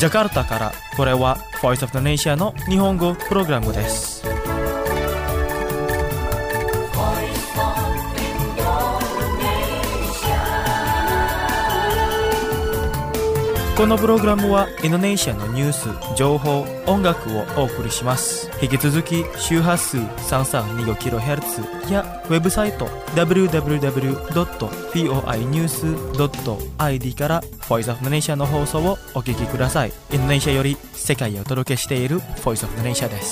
ジャカルタからこれは Voice of the Nation の日本語プログラムです。このプログラムはインドネシアのニュース、情報、音楽をお送りします。引き続き周波数 332kHz やウェブサイト www.voinews.id から Voice of the Nation の放送をお聞きください。インドネシアより世界へお届けしている Voice of the Nation です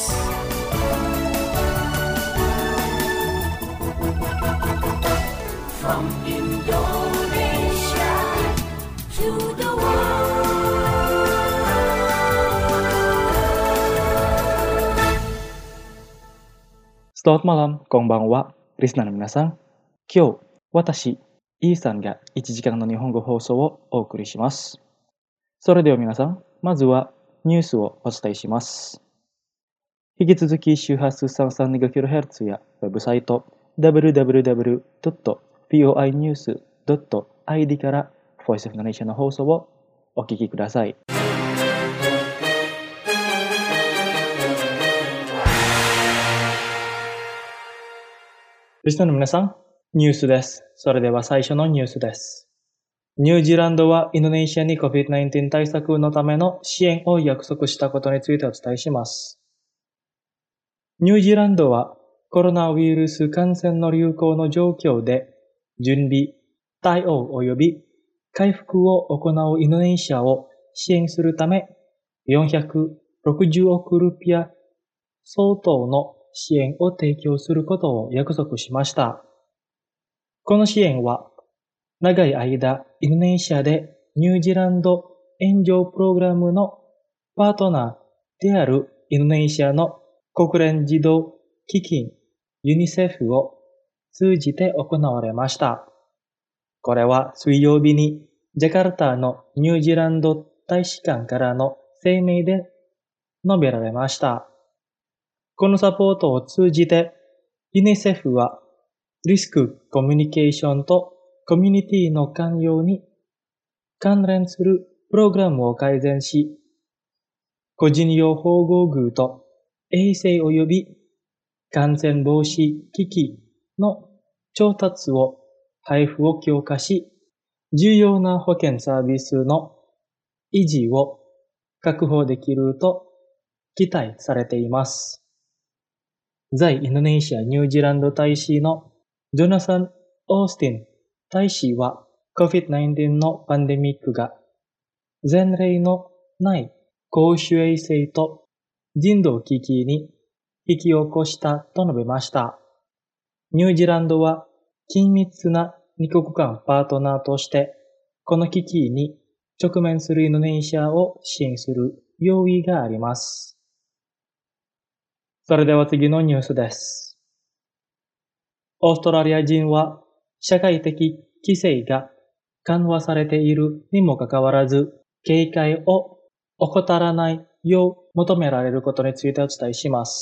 。From Indonesia to the Selamat malam, konbanwa, リスナーの皆さん。今日、私、イーさんが1時間の日本語放送をお送りします。それでは皆さん、まずはニュースをお伝えします。引き続き周波数 332kHz やウェブサイト www.voinews.id から Voice of the Nation の放送をお聞きください。リスナーの皆さん、ニュースです。それでは最初のニュースです。ニュージーランドはインドネシアに COVID-19 対策のための支援を約束したことについてお伝えします。ニュージーランドはコロナウイルス感染の流行の状況で準備、対応及び回復を行うインドネシアを支援するため460億ルピア相当の支援を提供することを約束しました。この支援は、長い間インドネシアでニュージーランド援助プログラムのパートナーであるインドネシアの国連児童基金ユニセフを通じて行われました。これは水曜日にジャカルタのニュージーランド大使館からの声明で述べられました。このサポートを通じて、ユニセフはリスクコミュニケーションとコミュニティの関与に関連するプログラムを改善し、個人用保護具と衛生及び感染防止機器の調達を配布を強化し、重要な保健サービスの維持を確保できると期待されています。在インドネシア・ニュージーランド大使のジョナサン・オースティン大使は COVID-19 のパンデミックが前例のない公衆衛生と人道危機に引き起こしたと述べました。ニュージーランドは緊密な二国間パートナーとしてこの危機に直面するインドネシアを支援する用意があります。それでは次のニュースです。オーストラリア人は社会的規制が緩和されているにもかかわらず、警戒を怠らないよう求められることについてお伝えします。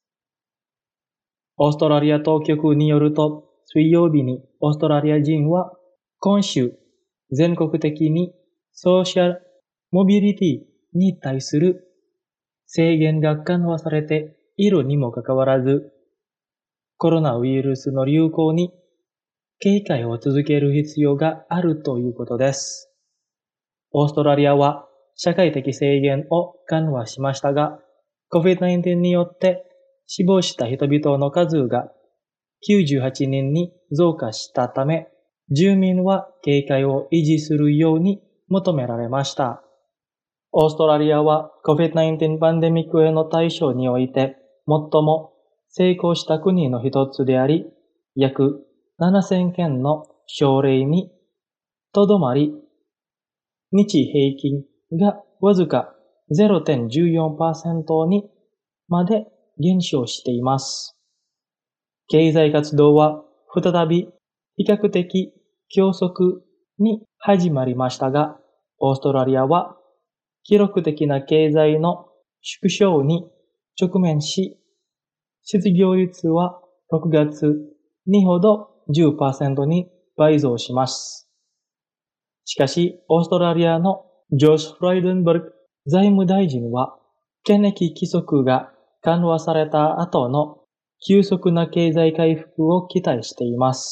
オーストラリア当局によると、水曜日にオーストラリア人は今週全国的にソーシャルモビリティに対する制限が緩和されているにもかかわらず、コロナウイルスの流行に警戒を続ける必要があるということです。オーストラリアは社会的制限を緩和しましたが、COVID-19 によって死亡した人々の数が98人に増加したため、住民は警戒を維持するように求められました。オーストラリアは COVID-19 パンデミックへの対処において最も成功した国の一つであり、約7000件の症例にとどまり、日平均がわずか 0.14% にまで減少しています。経済活動は再び比較的急速に始まりましたが、オーストラリアは記録的な経済の縮小に直面し、失業率は6月にほど 10% に倍増します。しかし、オーストラリアのジョシュ・フライデンバルグ財務大臣は、検疫規則が緩和された後の急速な経済回復を期待しています。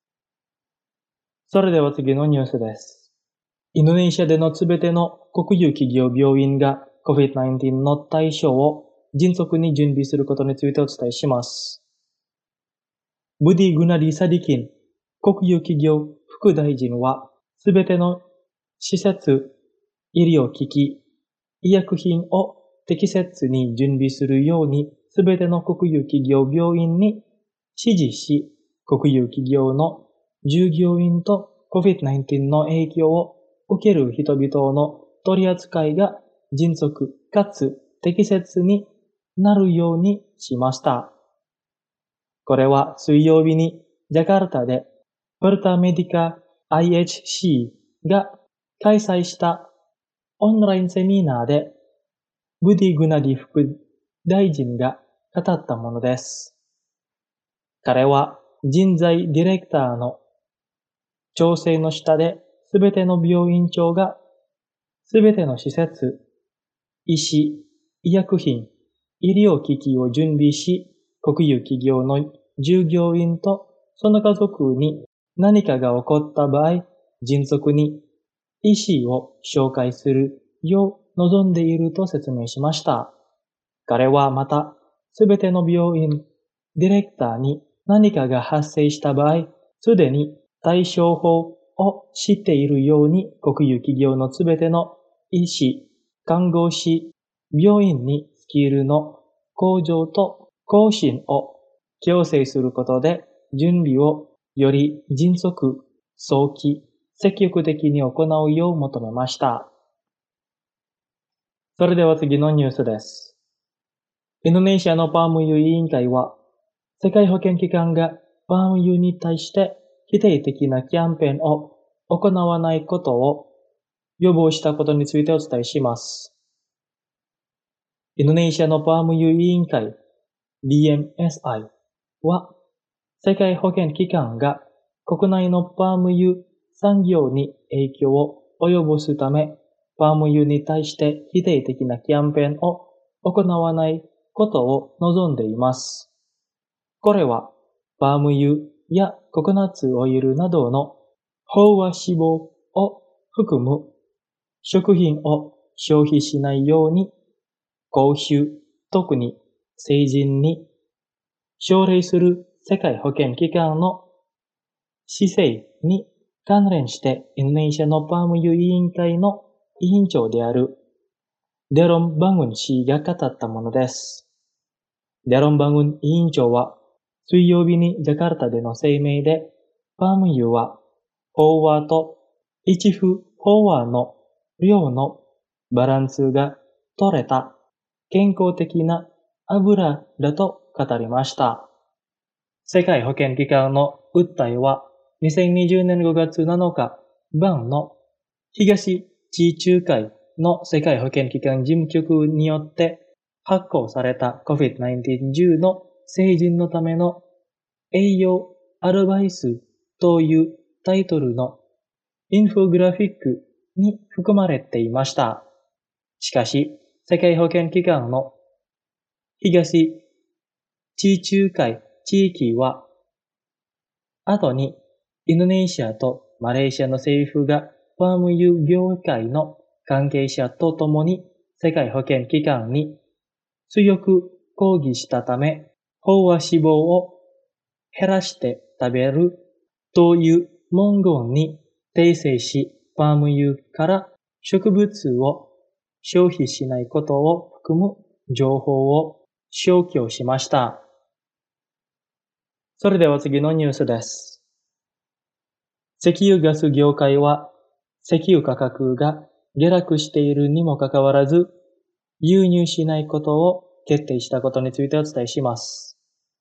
それでは次のニュースです。インドネシアでのすべての国有企業病院が COVID-19 の対処を迅速に準備することについてお伝えします。ブディ・グナディ・サディキン国有企業副大臣は、すべての施設、医療機器、医薬品を適切に準備するように、すべての国有企業病院に指示し、国有企業の従業員と COVID-19 の影響を受ける人々の取り扱いが迅速かつ適切になるようにしました。これは水曜日にジャカルタでパルタメディカ IHC が開催したオンラインセミナーでブディ・グナディ副大臣が語ったものです。彼は人材ディレクターの調整の下で、すべての病院長が、すべての施設、医師、医薬品、医療機器を準備し、国有企業の従業員とその家族に何かが起こった場合、迅速に医師を紹介するよう望んでいると説明しました。彼はまた、すべての病院、ディレクターに何かが発生した場合、すでに対処法を知っているように国有企業のすべての医師、看護師、病院にスキルの向上と更新を強制することで準備をより迅速、早期、積極的に行うよう求めました。それでは次のニュースです。インドネシアのパーム油委員会は、世界保健機関がパーム油に対して否定的なキャンペーンを行わないことを予防したことについてお伝えします。インドネシアのパーム油委員会 BMSI は世界保健機関が国内のパーム油産業に影響を及ぼすためパーム油に対して否定的なキャンペーンを行わないことを望んでいます。これはパーム油やココナッツオイルなどの飽和脂肪を含む食品を消費しないように公衆、特に成人に奨励する世界保健機関の姿勢に関連してインドネシアのパーム油委員会の委員長であるデロン・バングン氏が語ったものです。デロン・バングン委員長は水曜日にジャカルタでの声明で、パーム油は飽和と一不飽和の量のバランスが取れた健康的な油だと語りました。世界保健機関の訴えは2020年5月7日晩の東地中海の世界保健機関事務局によって発行された COVID-19 の成人のための栄養アドバイスというタイトルのインフォグラフィックに含まれていました。しかし、世界保健機関の東地中海地域は、後にインドネシアとマレーシアの政府がパーム油業界の関係者と共に世界保健機関に強く抗議したため、飽和脂肪を減らして食べるという文言に訂正し、パーム油から植物を消費しないことを含む情報を消去しました。それでは次のニュースです。石油ガス業界は石油価格が下落しているにもかかわらず、輸入しないことを決定したことについてお伝えします。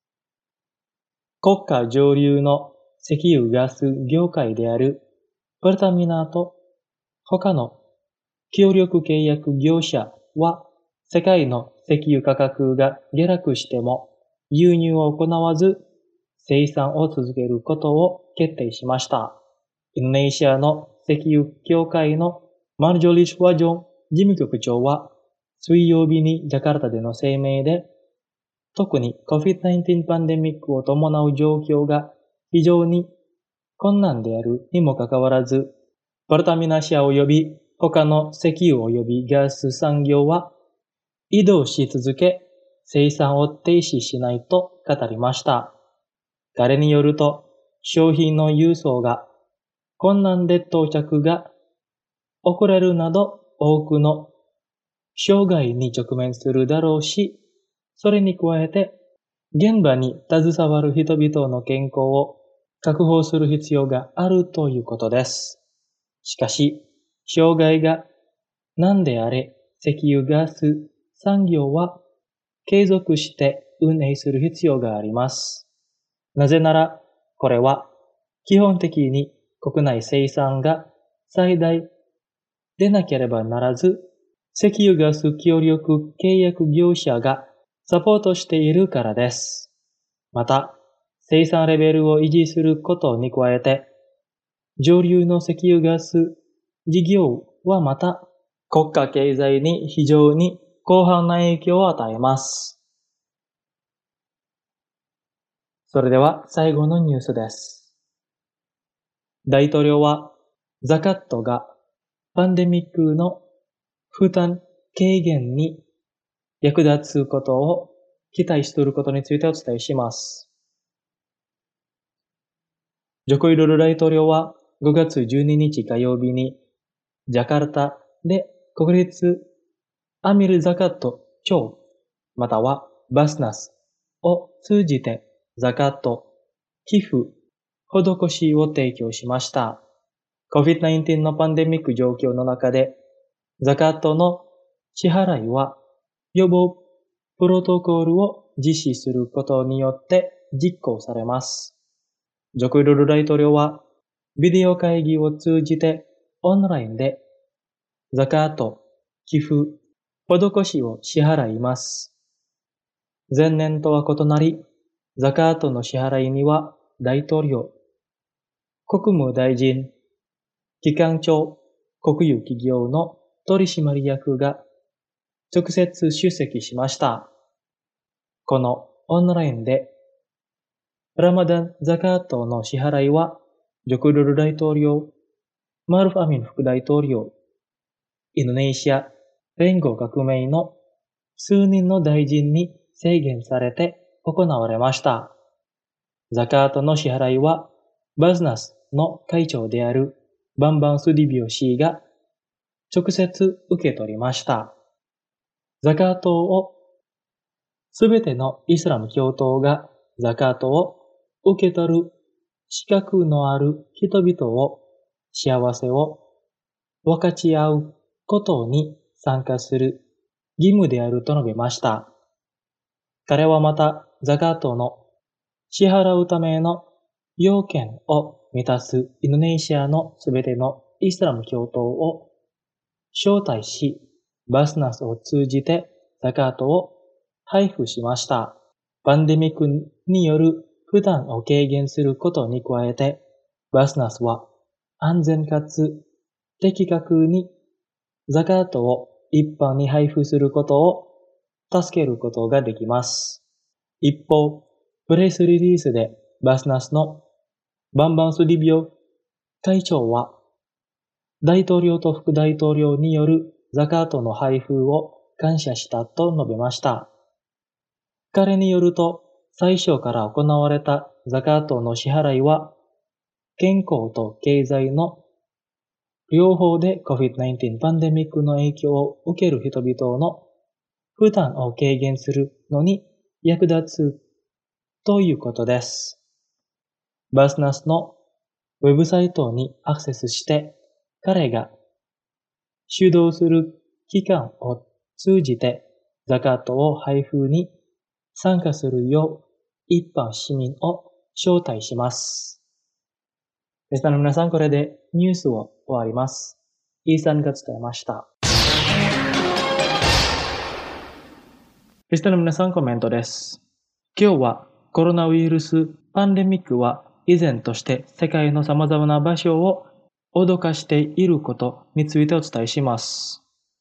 国家上流の石油ガス業界であるパルタミナと他の協力契約業者は世界の石油価格が下落しても輸入を行わず生産を続けることを決定しました。インドネシアの石油協会のマルジョリシュワジョン事務局長は水曜日にジャカルタでの声明で、特に COVID-19 パンデミックを伴う状況が非常に困難であるにもかかわらず、パルタミナ社及び他の石油及びガス産業は移動し続け、生産を停止しないと語りました。彼によると、商品の輸送が困難で到着が遅れるなど多くの障害に直面するだろうし、それに加えて現場に携わる人々の健康を確保する必要があるということです。しかし、障害が何であれ、石油ガス産業は継続して運営する必要があります。なぜなら、これは基本的に国内生産が最大でなければならず、石油ガス協力契約業者がサポートしているからです。また、生産レベルを維持することに加えて、上流の石油ガス事業はまた国家経済に非常に広範な影響を与えます。それでは最後のニュースです。大統領はザカットがパンデミックの負担軽減に役立つことを期待していることについてお伝えします。ジョコウィドド大統領は5月12日火曜日にジャカルタで国立アミルザカット庁またはバスナスを通じてザカット寄付施しを提供しました。COVID-19 のパンデミック状況の中でザカットの支払いは予防プロトコルを実施することによって実行されます。ジョコウィドド大統領はビデオ会議を通じてオンラインでザカート、寄付、施しを支払います。前年とは異なり、ザカートの支払いには大統領、国務大臣、機関長、国有企業の取締役が直接出席しました。このオンラインでラマダン・ザカートの支払いはジョコウィドド大統領、マルフ・アミン副大統領、インドネシア連合革命の数人の大臣に制限されて行われました。ザカートの支払いはバズナスの会長であるバンバン・スディビオ氏が直接受け取りました。ザカートをすべてのイスラム教徒がザカートを受け取る資格のある人々を幸せを分かち合うことに参加する義務であると述べました。彼はまたザカートの支払うための要件を満たすインドネシアのすべてのイスラム教徒を招待し、バスナスを通じてザカートを配布しました。パンデミックによる負担を軽減することに加えて、バスナスは安全かつ的確にザカートを一般に配布することを助けることができます。一方、プレスリリースでバスナスのバンバン・スディビオ会長は、大統領と副大統領によるザカートの配布を感謝したと述べました。彼によると、最初から行われたザカートの支払いは、健康と経済の両方で COVID-19 パンデミックの影響を受ける人々の負担を軽減するのに役立つということです。バスナスのウェブサイトにアクセスして、彼が主導する機関を通じてザカートを配布に参加するよう一般市民を招待します。リスナーの皆さん、これでニュースを終わります。イーサンが伝えました。リスナーの皆さん、コメントです。今日はコロナウイルスパンデミックは依然として世界の様々な場所を脅かしていることについてお伝えします。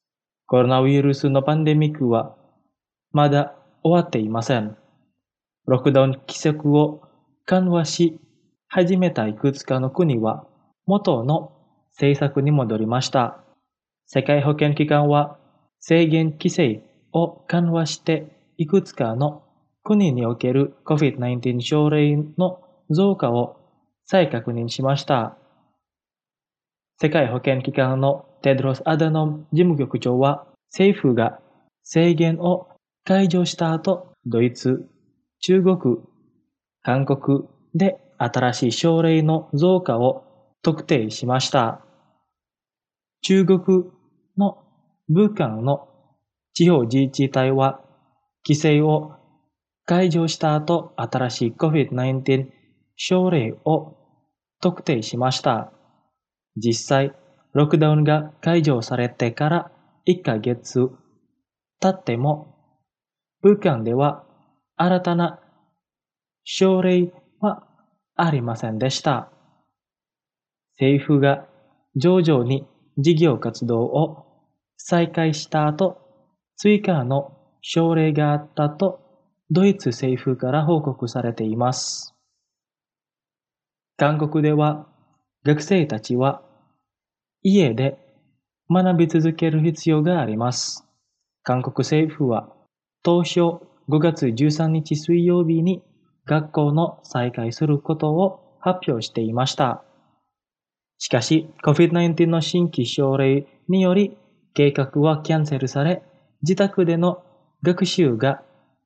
コロナウイルスのパンデミックはまだ終わっていません。ロックダウン規則を緩和し始めたいくつかの国は元の政策に戻りました。世界保健機関は制限規制を緩和していくつかの国における COVID-19 症例の増加を再確認しました。世界保健機関のテドロス・アダノム事務局長は政府が制限を解除した後、ドイツ、中国、韓国で新しい症例の増加を特定しました。中国の武漢の地方自治体は規制を解除した後、新しい COVID-19 症例を特定しました。実際、ロックダウンが解除されてから1ヶ月経っても、武漢では新たな症例はありませんでした。政府が徐々に事業活動を再開した後、追加の症例があったとドイツ政府から報告されています。韓国では学生たちは家で学び続ける必要があります。韓国政府は当初5月13日水曜日に学校の再開することを発表していました。しかし COVID-19 の新規症例により計画はキャンセルされ、自宅での学習が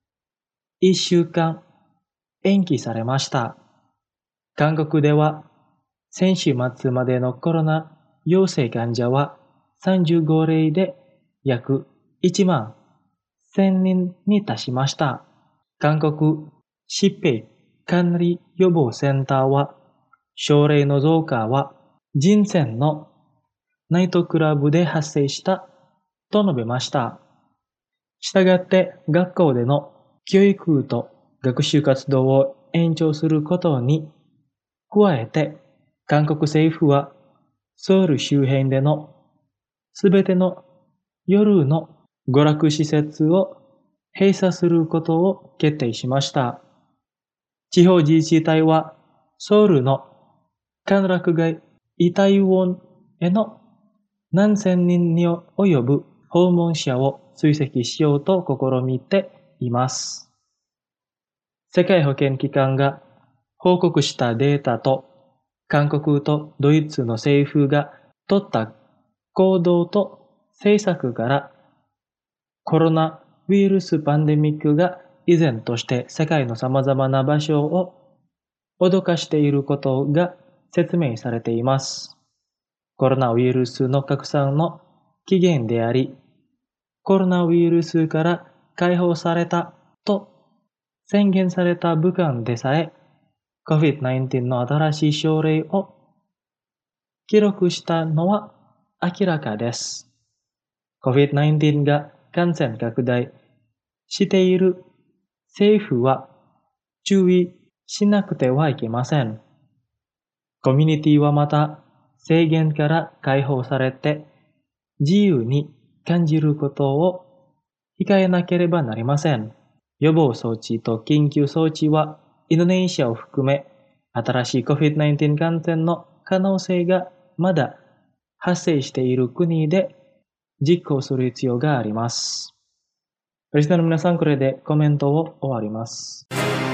1週間延期されました。韓国では先週末までのコロナ陽性患者は35例で約1万1000人に達しました。韓国疾病管理予防センターは、症例の増加は人選のナイトクラブで発生したと述べました。したがって学校での教育と学習活動を延長することに加えて、韓国政府はソウル周辺でのすべての夜の娯楽施設を閉鎖することを決定しました。地方自治体はソウルの歓楽街イタイウォンへの何千人に及ぶ訪問者を追跡しようと試みています。世界保健機関が報告したデータと韓国とドイツの政府が取った行動と政策からコロナウイルスパンデミックが依然として世界の様々な場所を脅かしていることが説明されています。コロナウイルスの拡散の起源であり、コロナウイルスから解放されたと宣言された武漢でさえ、COVID-19 の新しい症例を記録したのは明らかです。COVID-19 が感染拡大している政府は注意しなくてはいけません。コミュニティはまた制限から解放されて自由に感じることを控えなければなりません。予防措置と緊急措置はインドネシアを含め新しい COVID-19 感染の可能性がまだ発生している国で実行する必要があります。リスナーの皆さん、これでコメントを終わります。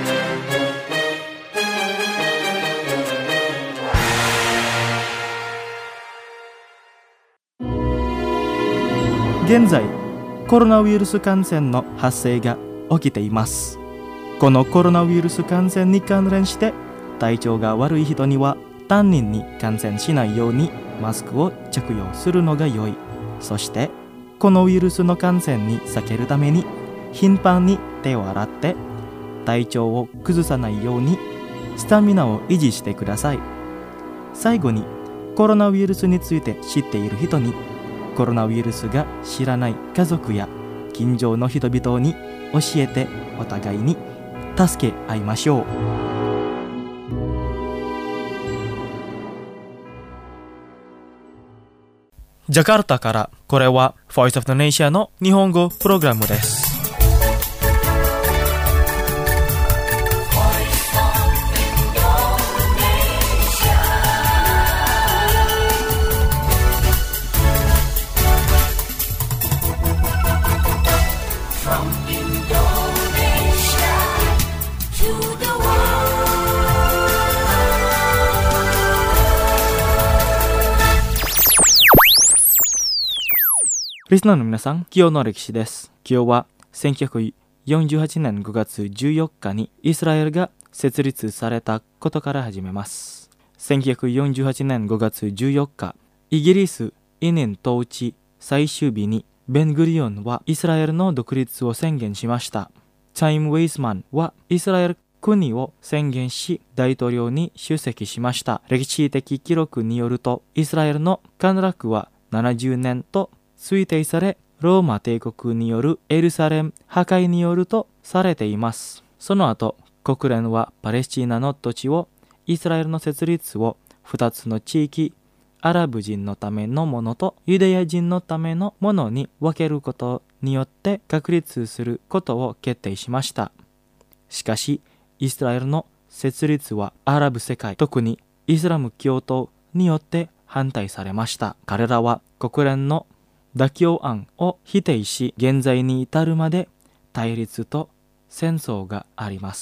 現在、コロナウイルス感染の発生が起きています。このコロナウイルス感染に関連して体調が悪い人には単人に感染しないようにマスクを着用するのが良い。そしてこのウイルスの感染に避けるために頻繁に手を洗って体調を崩さないようにスタミナを維持してください。最後にコロナウイルスについて知っている人に、コロナウイルスが知らない家族や近所の人々に教えて、お互いに助け合いましょう。 ジャカルタから、これは Voice of the Nation の日本語プログラムです。リスナーの皆さん、今日の歴史です。今日は1948年5月14日にイスラエルが設立されたことから始めます。1948年5月14日、イギリス移民統治最終日にベン・グリオンはイスラエルの独立を宣言しました。チャイム・ウェイスマンはイスラエル国を宣言し大統領に出席しました。歴史的記録によると、イスラエルの陥落は70年と推定され、ローマ帝国によるエルサレム破壊によるとされています。その後、国連はパレスチナの土地をイスラエルの設立を2つの地域、アラブ人のためのものとユダヤ人のためのものに分けることによって確立することを決定しました。しかし、イスラエルの設立はアラブ世界、特にイスラム教徒によって反対されました。彼らは国連の妥協案を否定し、現在に至るまで対立と戦争があります。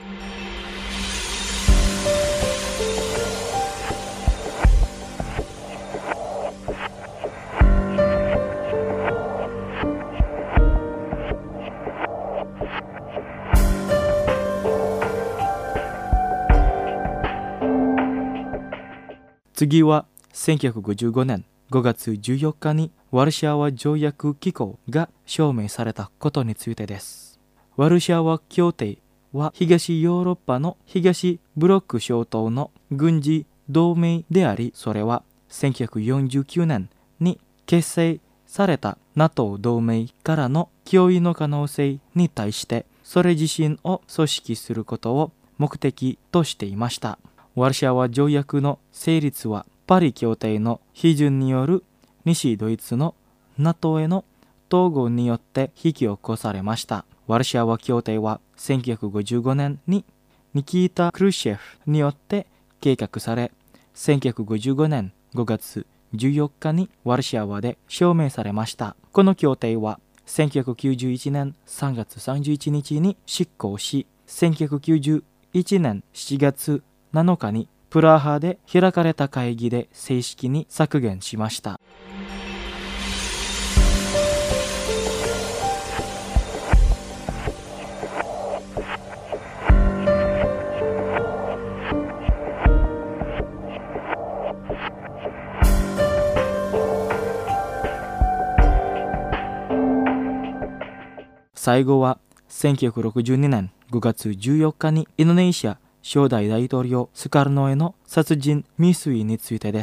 次は1955年5月14日にワルシャワ条約機構が証明されたことについてです。ワルシャワ協定は東ヨーロッパの東ブロック諸島の軍事同盟であり、それは1949年に結成された NATO 同盟からの脅威の可能性に対してそれ自身を組織することを目的としていました。ワルシャワ条約の成立はパリ協定の批准による西ドイツの NATO への統合によって引き起こされました。ワルシャワ協定は1955年にニキータ・クルシェフによって計画され、1955年5月14日にワルシャワで証明されました。この協定は1991年3月31日に執行し、1991年7月7日にプラハで開かれた会議で正式に削減しました。最後は1962年5月14日にインドネシア初代大統領スカルノへの殺人未遂についてです。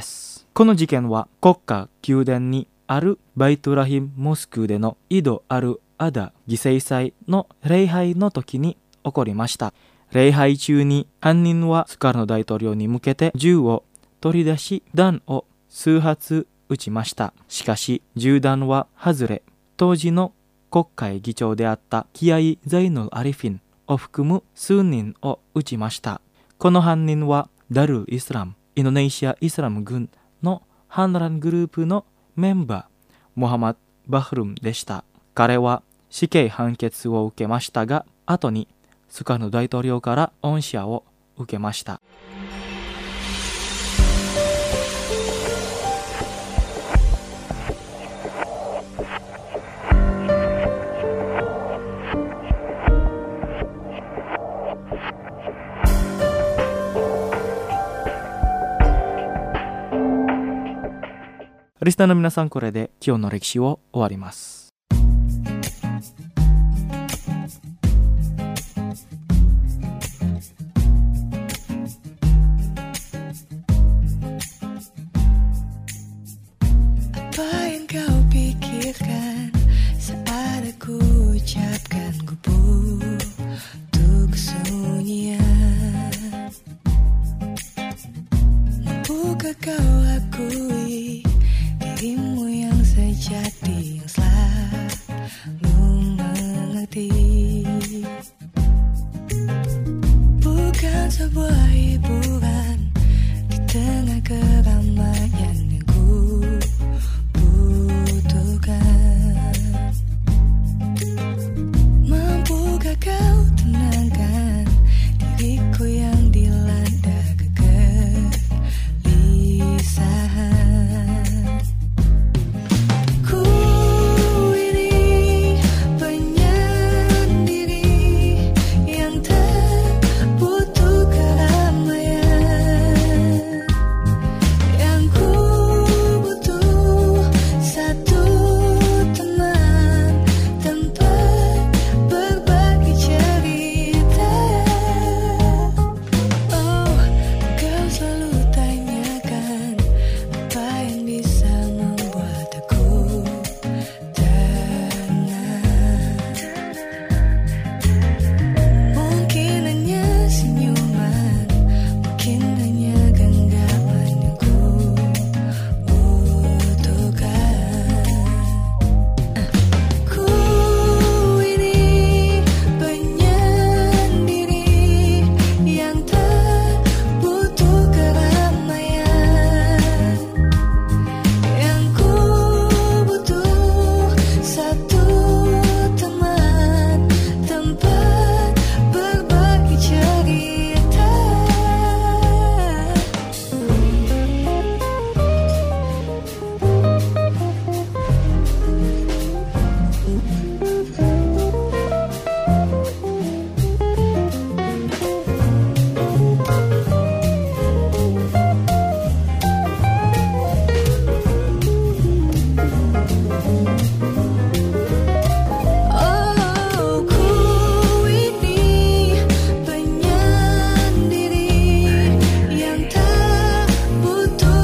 この事件は国家宮殿にあるバイトラヒムモスクでのイド・アル・アダ犠牲祭の礼拝の時に起こりました。礼拝中に犯人はスカルノ大統領に向けて銃を取り出し弾を数発撃ちました。しかし銃弾は外れ、当時の国会議長であったキアイ・ザイヌル・アリフィンを含む数人を撃ちました。この犯人はダル・イスラム、インドネシア・イスラム軍の反乱グループのメンバー、モハマド・バフルムでした。彼は死刑判決を受けましたが、後にスカルノ大統領から恩赦を受けました。リスナーの皆さん、これで今日の歴史を終わります。 Kau akui dirimu sebuah hiburan di tengah keramaian yang ku butuhkan. Mampukah kau tenangkan diriku yang dilanda kegelisahan? Ku ini penyendiri yang tak butuh keramaian. Yang ku butuh satu teman, tempat berbagi cerita. Oh, kau selalu tanyakan apa yang bisa membuat aku tenang. Mungkin hanya senyuman, mungkin hanya genggaman yang ku butuhkan. Ku ini penyendiri yang tak butuh keramaian. Yang ku butuh satu teman, tempat berbagi cerita. Oh, ku ini penyendiri yang tak butuh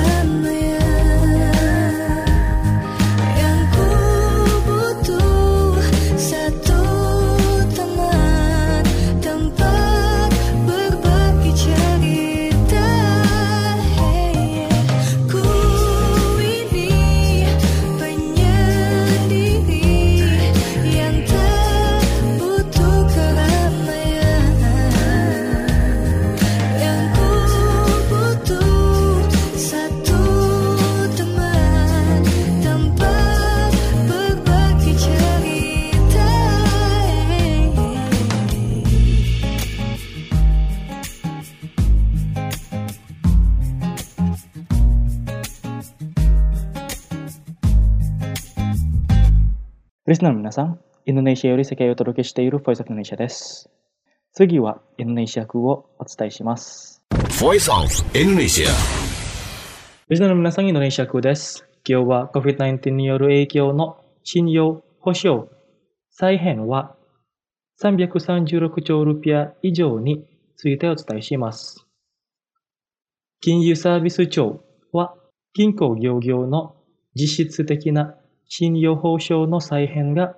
keramaian. Yang ku butuh satu teman, tempat berbagi cerita. Ku ini penyendiri yang tak butuh keramaian. Yang ku butuh satu teman, tempat berbagi cerita. Listenerの皆さん、インドネシアより世界をお届けしている Voice of Indonesia です。次はインドネシア風をお伝えします。 Voice of Indonesia. リスナーの皆さん、インドネシア風です。今日は COVID-19 による影響の信用保証再編は336兆ルピア以上についてお伝えします。金融サービス庁は銀行業の実質的な信用保証の再編が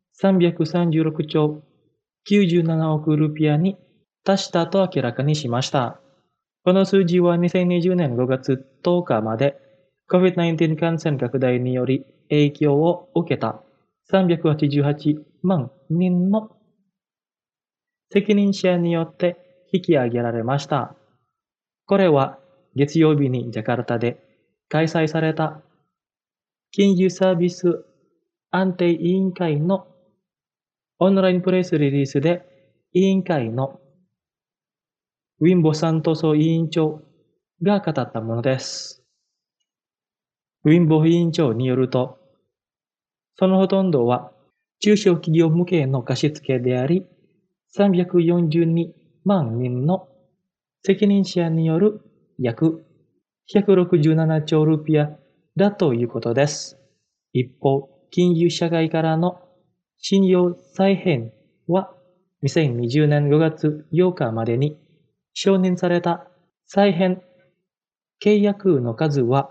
336兆97億ルピアに達したと明らかにしました。この数字は2020年5月10日まで COVID-19 感染拡大により影響を受けた388万人の責任者によって引き上げられました。これは月曜日にジャカルタで開催された金融サービス安定委員会のオンラインプレスリリースで委員会のウィンボ・サントソ委員長が語ったものです。ウィンボ委員長によると、そのほとんどは中小企業向けの貸付であり、342万人の責任者による約167兆ルピアだということです。一方、金融社会からの信用再編は2020年5月8日までに承認された再編契約の数は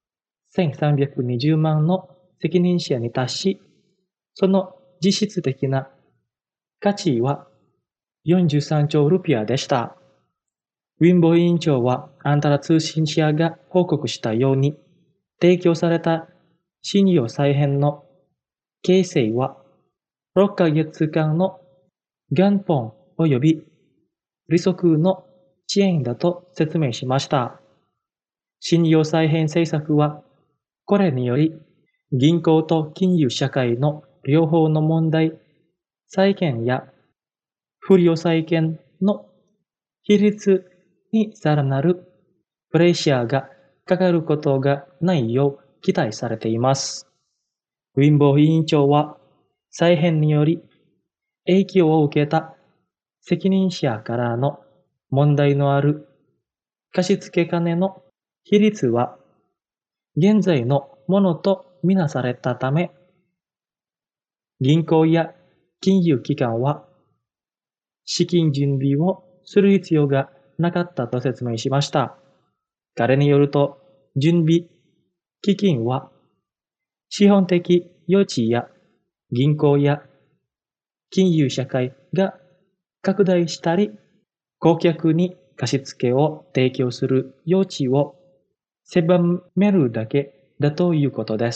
1320万の責任者に達し、その実質的な価値は43兆ルピアでした。ウィンボ委員長はアンタラ通信社が報告したように、提供された信用再編の形成は6ヶ月間の元本及び利息の支援だと説明しました。信用再編政策は、これにより銀行と金融社会の両方の問題、債権や不良債権の比率にさらなるプレッシャーがかかることがないよう期待されています。ウィンボー委員長は、再編により影響を受けた責任者からの問題のある貸付金の比率は現在のものとみなされたため、銀行や金融機関は資金準備をする必要がなかったと説明しました。彼によると、準備基金は資本的余地や銀行や金融社会が拡大したり、顧客に貸付を提供する余地を狭めるだけだということです。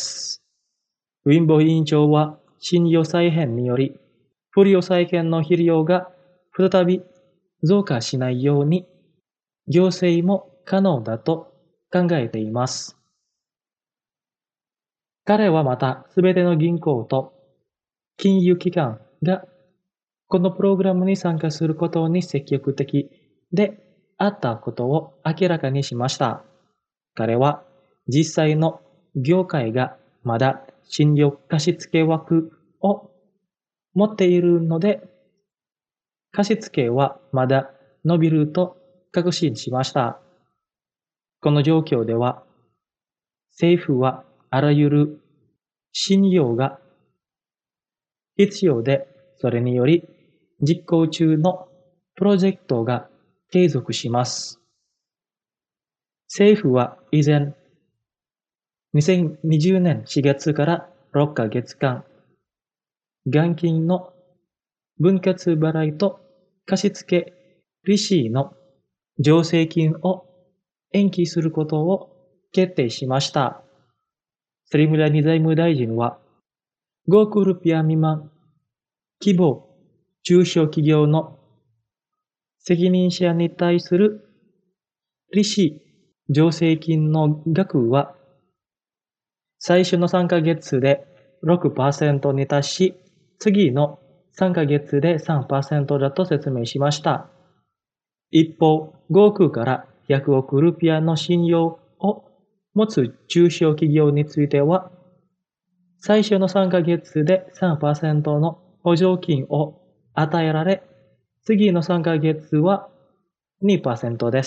ウィンボー委員長は、信用再編により不良債権の肥料が再び増加しないように行政も可能だと考えています。彼はまたすべての銀行と金融機関がこのプログラムに参加することに積極的であったことを明らかにしました。彼は実際の業界がまだ信用貸付枠を持っているので、貸付はまだ伸びると確信しました。この状況では、政府はあらゆる信用が必要で、それにより実行中のプロジェクトが継続します。政府は以前、2020年4月から6ヶ月間、元金の分割払いと貸付利子の助成金を延期することを決定しました。スリムラニ財務大臣は、5億ルピア未満規模中小企業の責任者に対する利子助成金の額は最初の3ヶ月で 6% に達し、次の3ヶ月で 3% だと説明しました。一方、5億から100億ルピアの信用を持つ中小企業については、最初の3ヶ月で 3% の補助金を与えられ、次の3ヶ月は 2% です。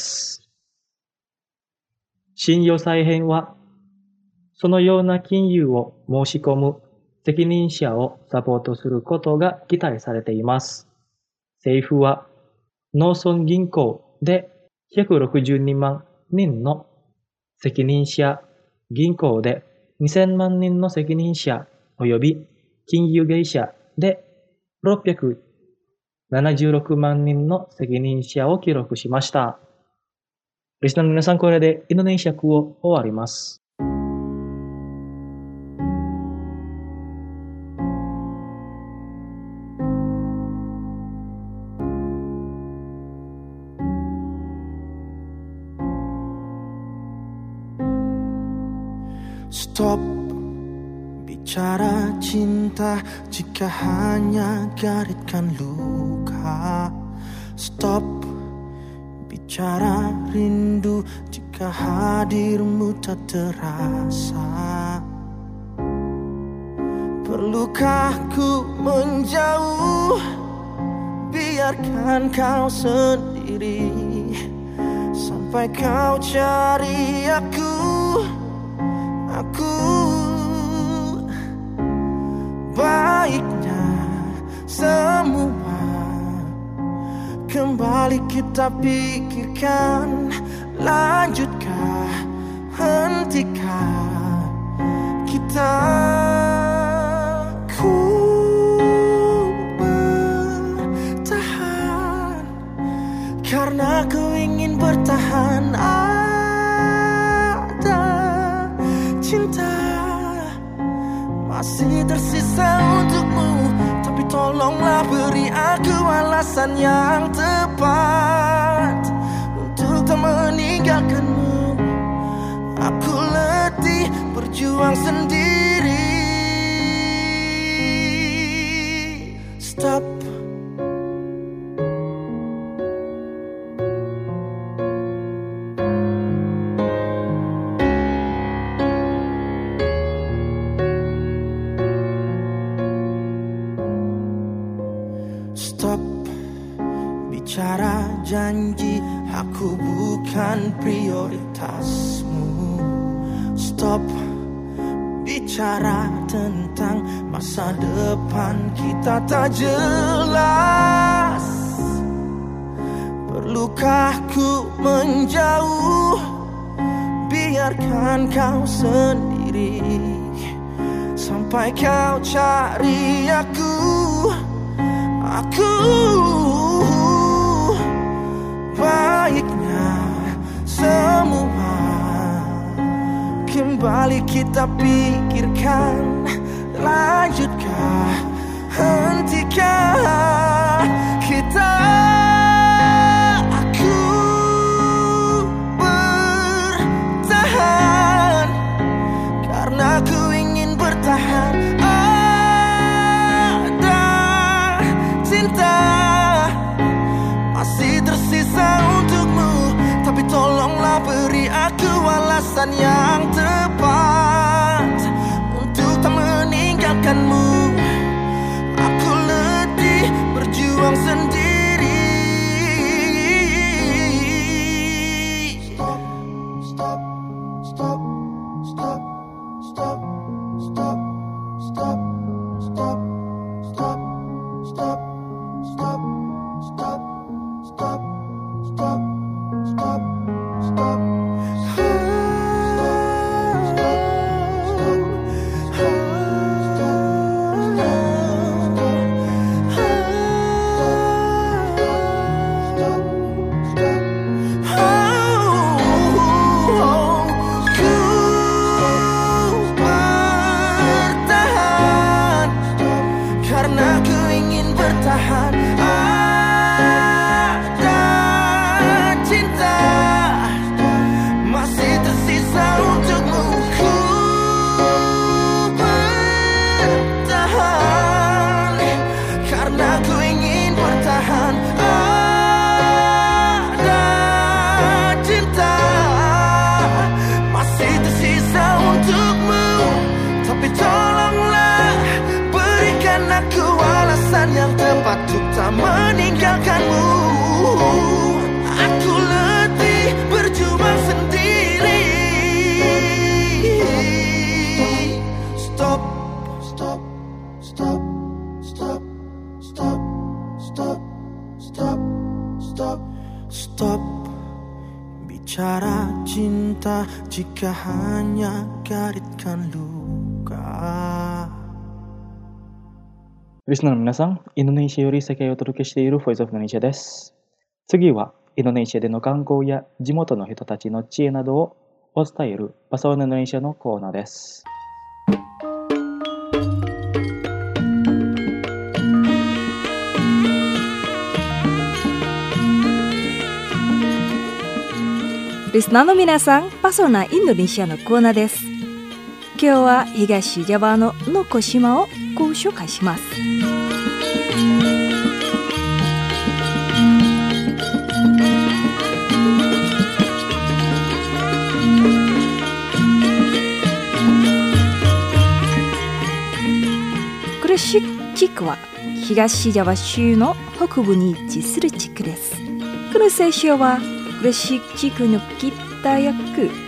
信用再編は、そのような金融を申し込む責任者をサポートすることが期待されています。政府は、農村銀行で162万人の責任者、銀行で2000万人の責任者及び金融会社で676万人の責任者を記録しました。リスナーの皆さん、これでインドネシア語を終わります。 Stop bicara cinta jika hanya garitkan luka. Stop bicara rindu jika hadirmu tak terasa. Perlukah ku menjauh, biarkan kau sendiri sampai kau cari aku baiknya semua kembali kita pikirkan. Lanjutkah, hentikah kita? Ku bertahan karena ku ingin bertahan. Cinta masih tersisa untukmu, tapi tolonglah beri aku alasan yang tepat. janji aku bukan prioritasmu. Stop bicara tentang masa depan kita tak jelas. Perlukah ku menjauh? Biarkan kau sendiri sampai kau cari aku. Baiknya semua kembali kita pikirkan. Lanjutkah, hentikah kita? Aku bertahan karena ku ingin bertahan. Ada cinta masih tersisa untukmu, tapi tolonglah beri aku alasan yang tepat untuk tak meninggalkanmu. Aku letih berjuang sendiri. Stop, stop, stop, stop, stop, stop, stop, stop, stop, stop, stop, stop, stop, stop, stop, stop. Yang tepat untuk tak meninggalkanmu. Aku letih berjuang sendiri. Stop, stop, stop, stop, stop, stop, stop, stop, stop. Bicara cinta jika hanya garitkan luka. リスナーの皆さん、インドネシアより世界をお届けしているボイスオブインドネシアです。次は、インドネシアでの観光や地元の人たちの知恵などをお伝えるバサワインドネシアのコーナーです。 リスナーの皆さん、パソナインドネシアのコーナーです。今日は東ジャワのノコ島をご紹介します。クルシュ地区は東ジャワ州の北部に位置する地区です。クルセ州はクルシュ地区の北約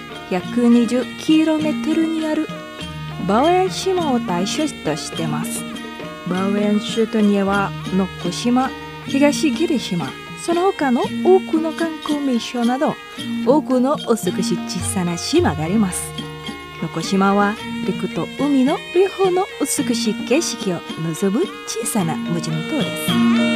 120km にあるバオヤン島を対象としています。バオヤン州都にはノコ島、東ギリ島、その他の多くの観光名所など多くの美しい小さな島があります。ノコ島は陸と海の両方の美しい景色を望む小さな無人島です。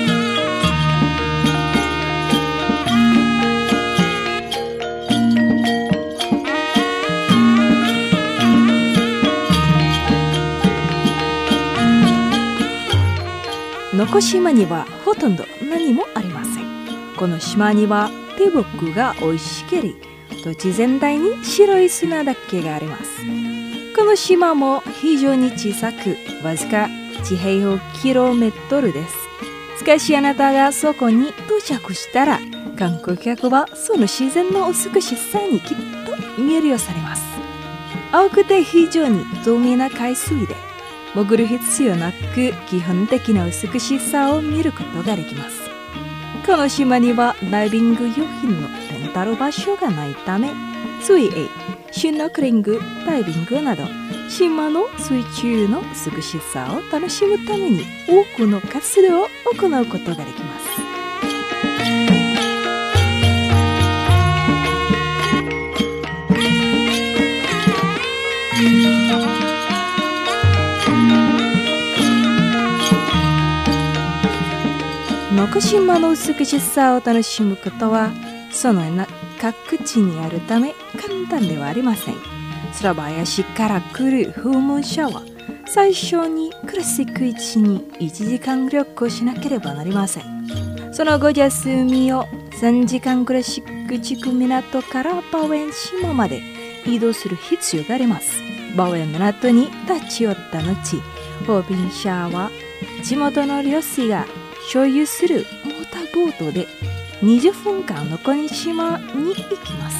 ノコ島にはほとんど何もありません。この島には低木が生い茂り、土地全体に白い砂だけがあります。この島も非常に小さく、わずか1平方キロメートルです。しかしあなたがそこに到着したら、観光客はその自然の美しさにきっと魅了されます。青くて非常に透明な海水で、潜る必要なく基本的な美しさを見ることができます。 この島にはダイビング用品のレンタル場所がないため、水泳、シュノーケリング、ダイビングなど島の水中の美しさを楽しむために多くの活動を行うことができます。徳島の美しさを楽しむことはその各地にあるため簡単ではありません。空林から来る訪問者は最初にクラシック市に1時間旅行しなければなりません。その後休みを3時間クラシック地区港からバウエン島まで移動する必要があります。バウエン港に立ち寄った後、訪賓者は地元の漁師が所有するモーターボートで20分間の小島に行きます。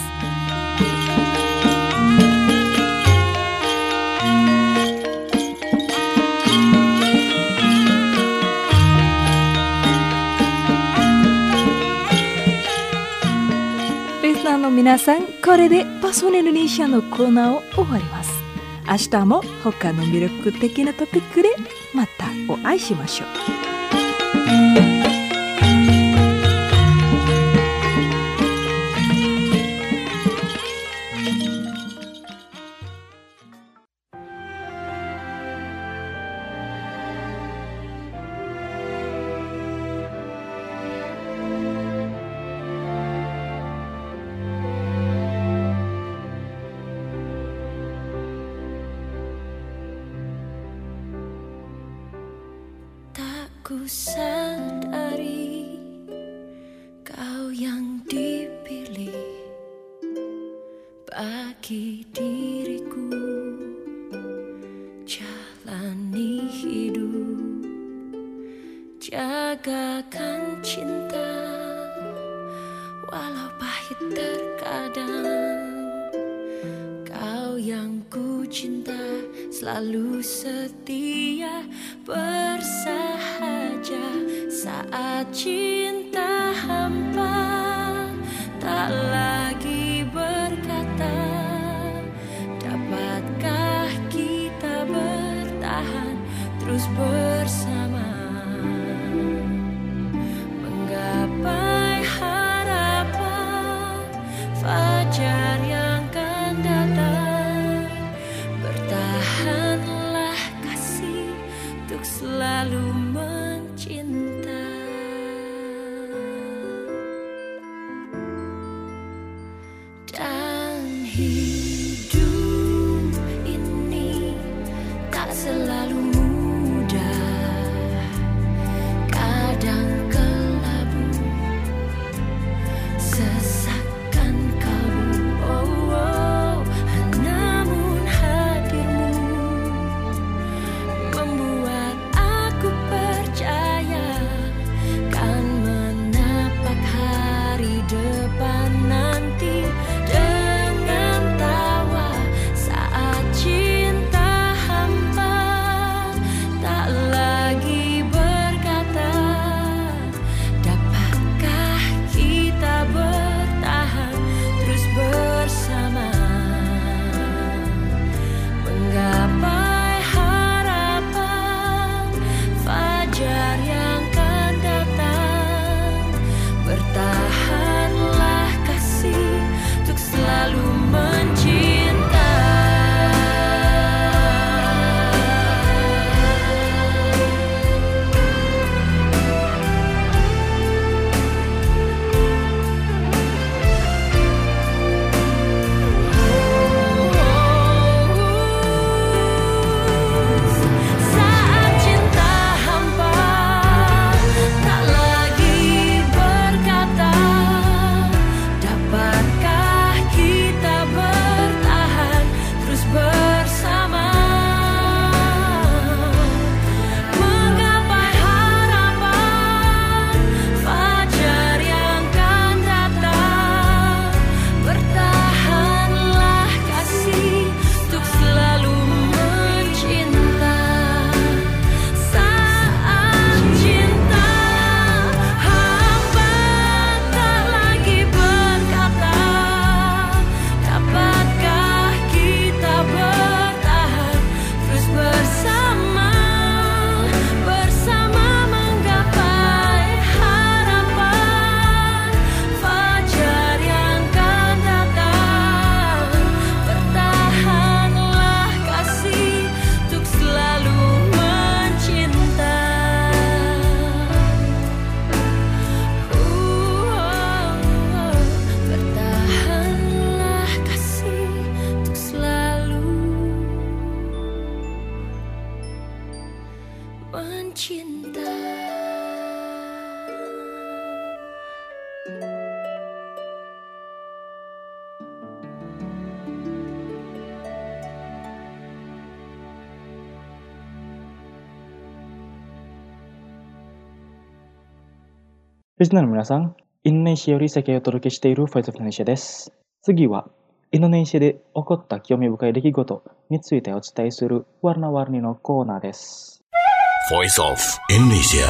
リスナーの皆さん、これでパソネルニシアのコーナーを終わります。明日も他の魅力的なトピックでまたお会いしましょう。 Ku sadari kau yang dipilih bagi diriku, jalani hidup, jagakan cinta walau pahit terkadang. Kau yang ku cinta selalu setia bersahaja saat cinta hampa, tak lagi berkata dapatkah kita bertahan terus bersama menggapai harapan fajar yang akan datang. Bertahanlah kasih untuk selalu mencinta. Dan hidup ini tak selalu mudah, kadang kelabu, sesakkan kalbu, namun hadirmu membuat aku percaya kan menapak hari depan nanti dengan tawa saat cinta hampa, tak lagi berkata dapatkah kita bersama リスナーの皆さん、インドネシアより世界をお届けしている Voice of Indonesia です。次は、インドネシアで起こった興味深い出来事についてお伝えするワルナワルニのコーナーです。 Voice of Indonesia。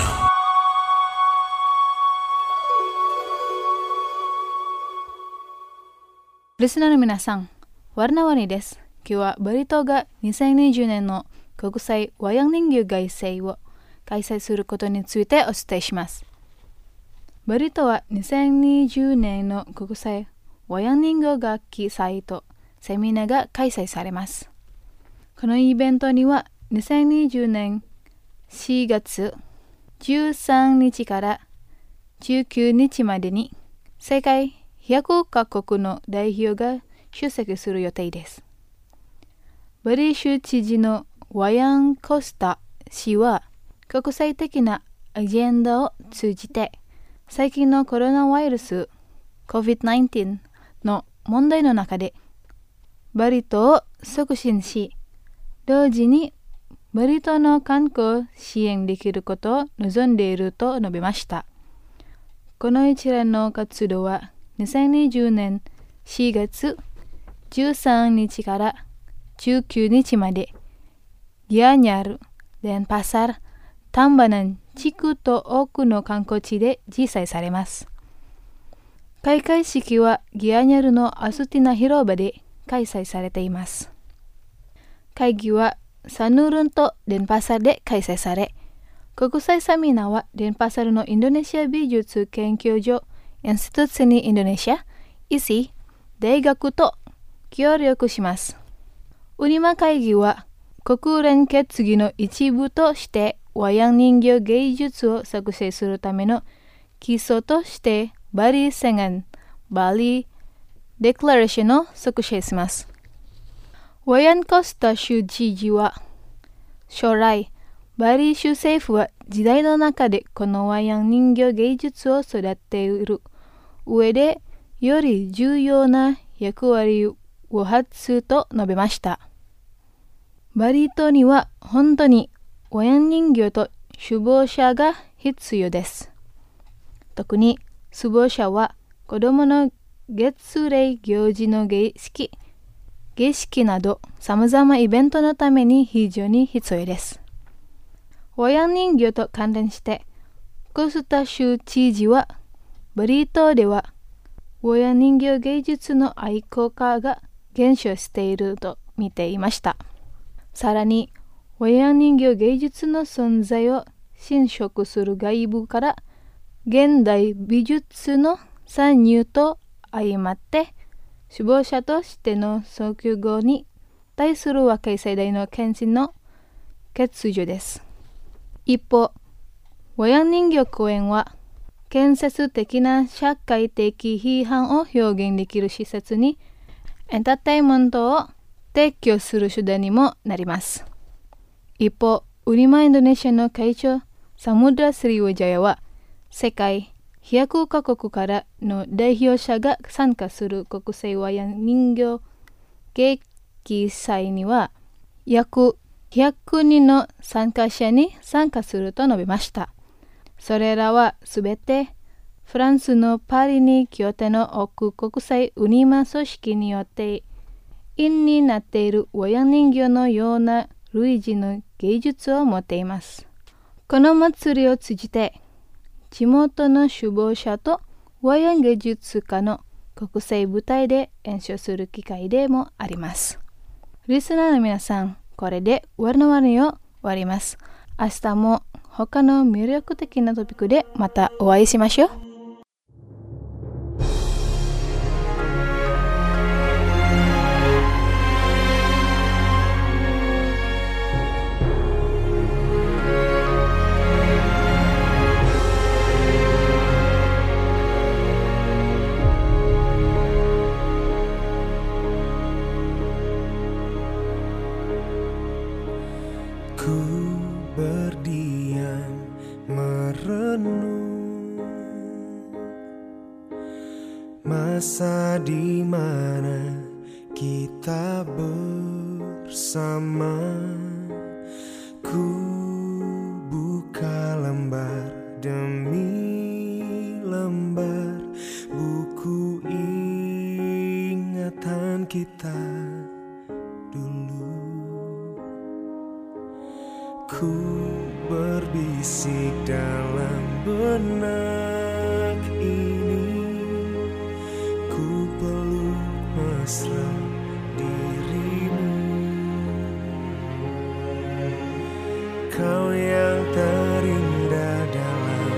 リスナーの皆さん、ワルナワルニです。今日はバリ島が2020年の国際ワヤン人形外祭を開催することについてお伝えします。バリ島は2020年の国際ワヤン人形楽器祭とセミナーが開催されます。このイベントには2020年4月13日から19日までに世界100カ国の代表が出席する予定です。バリ州知事のワヤン・コスタ氏は国際的なアジェンダを通じて最近のコロナウイルス COVID-19 の問題の中でバリ島を促進し、同時にバリ島の観光を支援できることを望んでいると述べました。この一連の活動は2020年4月13日から19日までギアニャル、デンパサル、タンバナン地区と多くの観光地で実施されます。開会式はギアニャルのアスティナ広場で開催されています。会議はサヌルンとデンパサルで開催され、国際セミナーはデンパサルのインドネシア美術研究所インスティツニ・インドネシア、ISI、大学と協力します。ウニマ会議は国連決議の一部としてワヤン人形芸術を作成するための基礎としてバリ宣言、バリデクラレーションを作成します。ワヤン・コスタ州知事は将来バリ州政府は時代の中でこのワヤン人形芸術を育てている上でより重要な役割を果たすと述べました。バリ島には本当にワヤン人形と首謀者が必要です。特に首謀者は子供の月齢行事の儀式など様々イベントのために非常に必要です。ワヤン人形と関連してコスタ州知事はバリ島ではワヤン人形芸術の愛好家が減少していると見ていました。さらにワヤン人形芸術の存在を侵食する外部から現代美術の参入と相まって首謀者としての即業に対する若い世代の献身の欠如です。一方、ワヤン人形公演は建設的な社会的批判を表現できる施設にエンターテインメントを提供する手段にもなります。一方、ウニマインドネシアの会長サムドラ・スリウジャヤは世界100カ国からの代表者が参加する国際ワヤン人形劇祭には約100人の参加者に参加すると述べました。それらはすべてフランスのパリに拠点を置く国際ウニマ組織によって印になっているワヤン人形のような類似の芸術を持っています。この祭りを通じて地元の首謀者とワヤン芸術家の国際舞台で演奏する機会でもあります。リスナーの皆さん、これでワルナワルニを終わります。明日も他の魅力的なトピックでまたお会いしましょう。 Ku berdiam merenung masa di mana kita bersama. Ku buka lembar demi kita dulu. Ku berbisik dalam benak ini, ku peluk mesra dirimu. Kau yang terindah dalam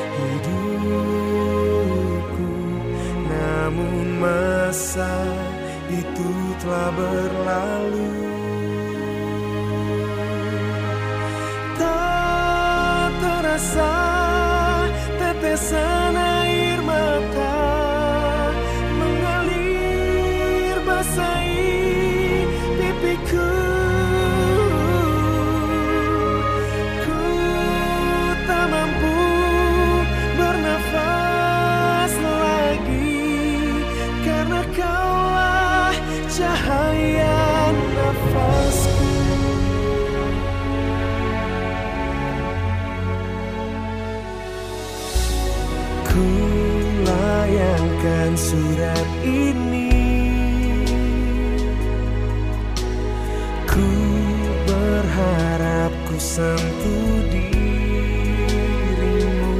hidupku, namun masa itu telah berlalu. Tak terasa tetesan air mata mengalir basahi pipiku. Ku tak mampu bernafas lagi, karena kaulah cahaya nafasku. Ku layangkan surat ini, ku berharap ku sentuh dirimu.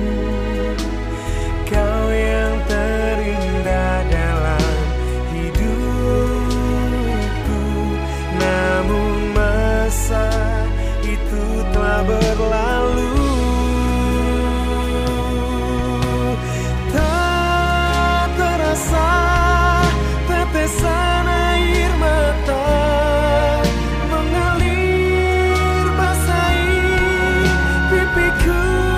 Kau yang terindah dalam hidupku, namun masa itu telah berlalu. Tak terasa tetesan air mata mengalir basahi pipiku.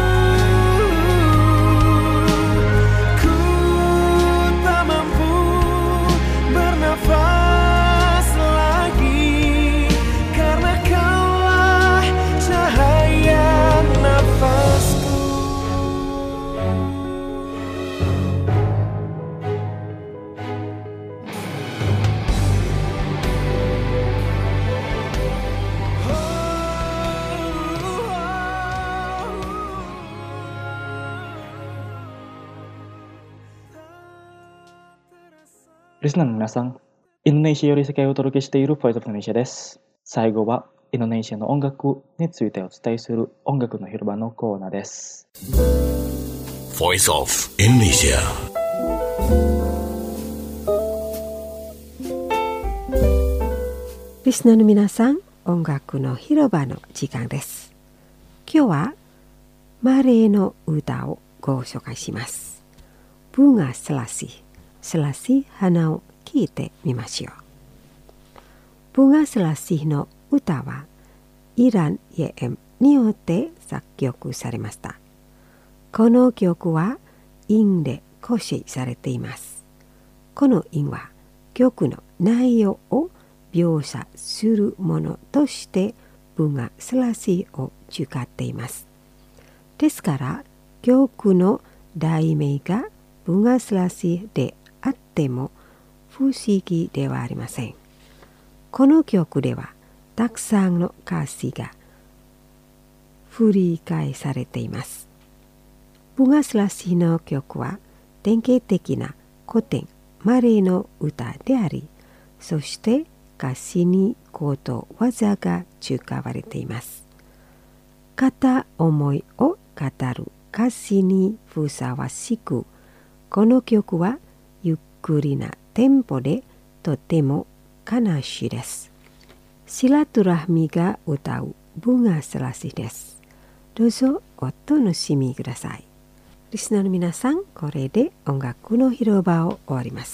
Ku tak mampu bernafas lagi, karena kaulah cahaya nafasku. Listenerの皆さん、インドネシアより世界をお届けしているVoice of Indonesiaです。最後はインドネシアの音楽についてお伝えする音楽の広場のコーナーです。 Voice of Indonesia. リスナーの皆さん、音楽の広場の時間です。今日はマレーの歌をご紹介します。Bunga Selasih花を聴いてみましょう。Bunga Selasihの歌はイラン EM によって作曲されました。この曲は韻で構成されています。この韻は曲の内容を描写するものとしてBunga Selasihを使っています。ですから曲の題名がBunga Selasihであっても不思議ではありません。この曲ではたくさんの歌詞が繰り返されています。Bunga Selasihの曲は典型的な古典マレーの歌であり、そして歌詞にことわざが使われています。片思いを語る歌詞にふさわしく、この曲はゆっくりなテンポでとても悲しいです。シラトラハミが歌うBunga Selasihです。どうぞお楽しみください。リスナーの皆さん、これで音楽の広場を終わります。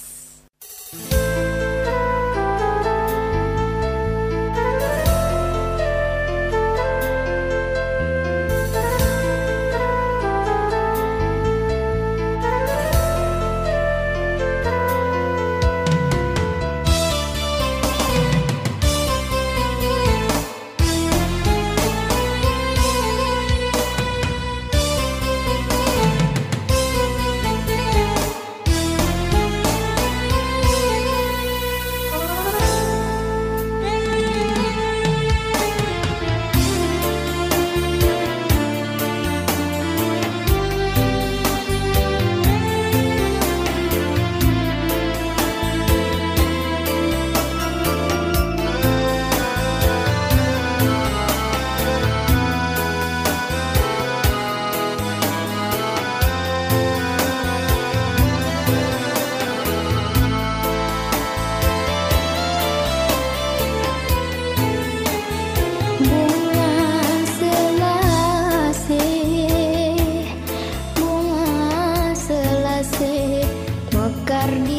sebentar di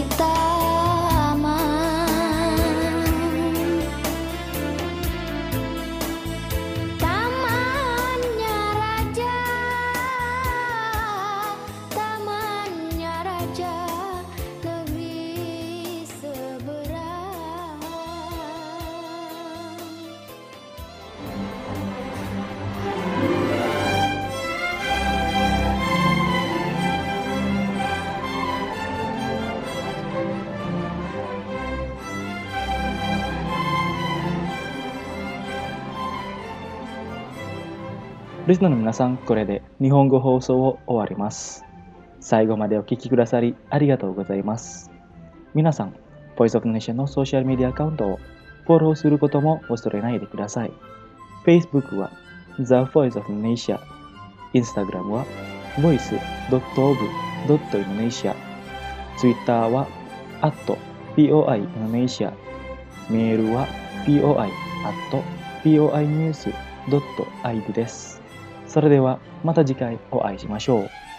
taman. Tamannya raja, tamannya raja, lebih seberang. リスナーの皆さん、これで日本語放送を終わります。最後までお聞きくださりありがとうございます。皆さん、Voice of Indonesia のソーシャルメディアアカウントをフォローすることも忘れないでください。Facebook は The Voice of Indonesia、Instagram は voice.of.indonesia、Twitter は @POI-Indonesia、メールは poi@poinews.id です。それではまた次回お会いしましょう。